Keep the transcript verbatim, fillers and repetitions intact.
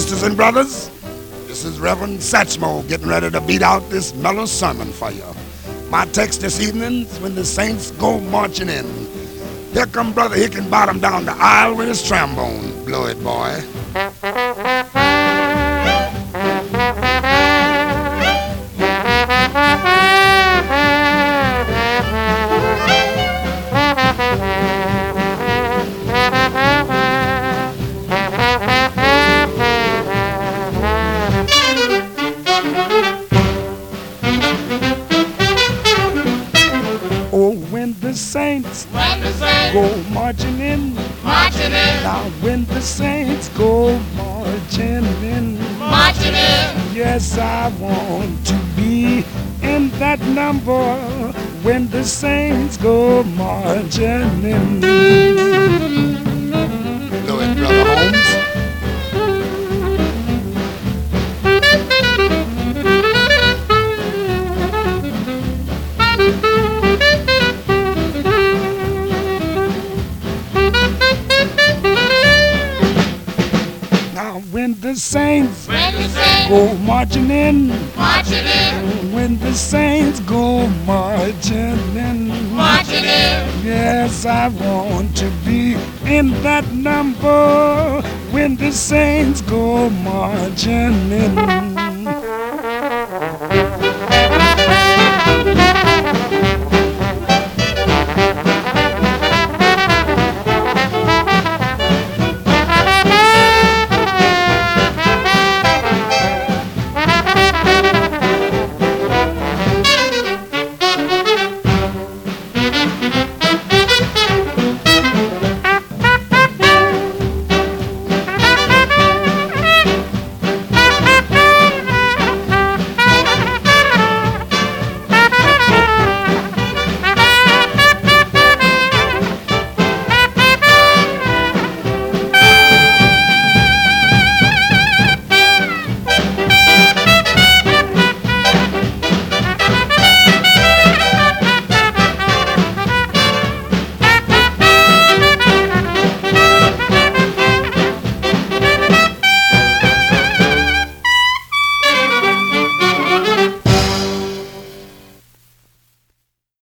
Sisters and brothers, this is Reverend Satchmo getting ready to beat out this mellow sermon for you. My text this evening is when the saints go marching in. Here come Brother Hickenbottom down the aisle with his trombone. Blow it, boy. Oh, when the saints, When the saints go marching in, marching in, now when the saints go marching in, marching in, yes, I want to be in that number when the saints go marching in. Blow it, Brother Holmes. Now when the saints when the saints go marching in, marching in, when the saints go marching in, marching in, yes, I want to be in that number when the saints go marching in.